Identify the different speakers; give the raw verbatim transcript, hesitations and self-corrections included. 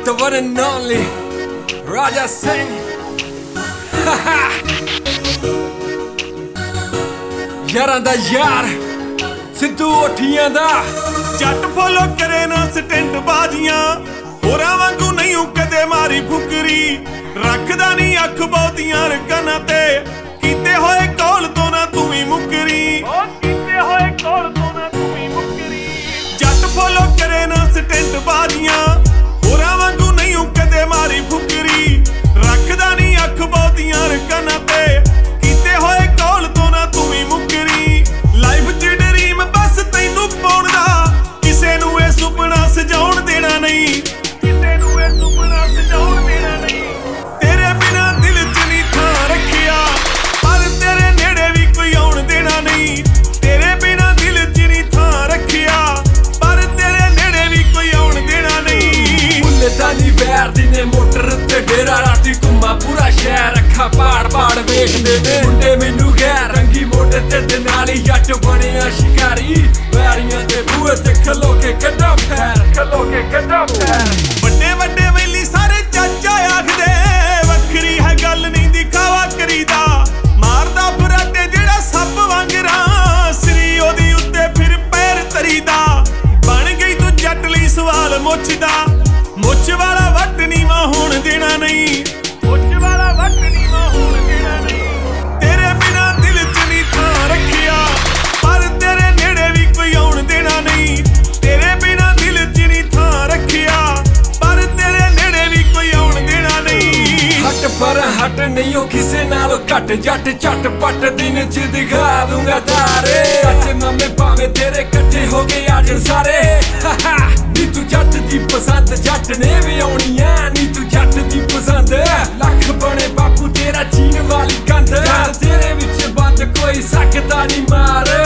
Speaker 1: The one and only Raja Singh. यारां दा यार सिद्धू ओठियां दा
Speaker 2: जट फॉलो करे ना स्टैंड बाजियां होरां वांगू नहीं कदे मारी फुकरी रखदा नहीं अख बहुतियां रकना ते कीते होए कौल तो ना तू ही मुकरी ओ कीते होए कौल तो ना तू ही मुकरी जट फॉलो करे ना स्टैंड बाजियां होरां वांगू नहीं कदे मारी फुकरी रखदा नहीं अख बहुतियां रकना ते कीते होए कौल तो ना तू ही मुकरी लाइफ च ड्रीम बस तैनू पाउण दा किसे नू ए सुपना सजाउण देना नहीं किसे नू ए सुपना सजाउण देना नहीं तेरे बिना दिल च नहीं थां रखिया पर तेरे नेड़े भी कोई आउण देना नहीं तेरे बिना दिल च नहीं थां रखिया पर तेरे नेड़े भी कोई आउण देना नहीं
Speaker 1: मुल्ले दानी वैर दी ने मोटर ते डेरा राती घुम्मा पूरा शहर अखा पाड़ पाड़ वेखदे ने मुंडे मैनू गैर रंगी मोटे ते नाली जट बनिया शिकारी वैरियां दे बूहे ते खलो के कड्डा फैर खलो के कड्डा फैर
Speaker 2: ਵੱਡੇ ਵੱਡੇ ਵੈਲੀ ਸਾਰੇ ਚਾਚਾ ਆਖਦੇ ਵੱਖਰੀ ਹੈ ਗੱਲ ਨਹੀਂ ਦਿਖਾਵਾ ਕਰੀਦਾ ਮਾਰਦਾ ਫਰਾਟੇ ਜਿਹੜਾ ਸੱਪ ਵਾਂਗਰਾਂ ਸਰੀ ਉਹਦੀ ਉੱਤੇ ਫਿਰ ਪੈਰ ਤਰੀਦਾ ਬਣ ਗਈ ਤੂੰ ਜੱਟ ਲਈ ਸਵਾਲ ਮੁੱਛਦਾ ਮੁੱਛ ਵਾਲਾ ਵੱਟ ਨੀ ਮਾਂ ਹੋਣ ਦੇਣਾ ਨਹੀਂ ਮੁੱਛ ਵਾਲਾ ਵੱਟ ਨੀ ਮਾਂ ਹੋਣ ਦੇਣਾ ਨਹੀਂ ਤੇਰੇ ਬਿਨਾ ਦਿਲ ਚ ਨਹੀਂ ਥਾਂ ਰੱਖਿਆ ਪਰ ਤੇਰੇ ਨੇੜੇ ਵੀ ਕੋਈ ਆਉਣ ਦੇਣਾ ਨਹੀਂ ਤੇਰੇ ਬਿਨਾ ਦਿਲ ਚ ਨਹੀਂ ਥਾਂ ਰੱਖਿਆ ਪਰ ਤੇਰੇ ਨੇੜੇ ਵੀ ਕੋਈ ਆਉਣ ਦੇਣਾ ਨਹੀਂ
Speaker 1: ਹਟ ਪਰ ਹਟ ਨਹੀਂ ਉਹ ਕਿਸੇ ਨਾਲੋਂ ਘੱਟ ਜੱਟ ਝੱਟ ਪੱਟ ਦਿਨ ਚ ਦਿਖਾ ਦੂੰਗਾ ਤਾਰੇ ਅੱਛੇ ਮਾਮੇ ਭਾਵੇਂ ਤੇਰੇ ਇਕੱਠੇ ਹੋ ਗਏ ਆਜਣ ਸਾਰੇ ਨੀ ਤੂੰ ਜੱਟ ਦੀ ਪਸੰਦ ਜੱਟ ਨੇ ਵੀ ਆਉਣੀ ਐ ਨੀ ਤੂੰ ਜੱਟ ਦੀ ਪਸੰਦ ਲੱਖ ਬਣੇ ਬਾਪੂ ਤੇਰਾ ਚੀਨ ਵਾਲੀ ਕੰਧ ਤੇਰੇ ਵਿੱਚ ਬੰਦ ਕੋਈ ਸਕਦਾ ਨਹੀਂ ਮਾਰ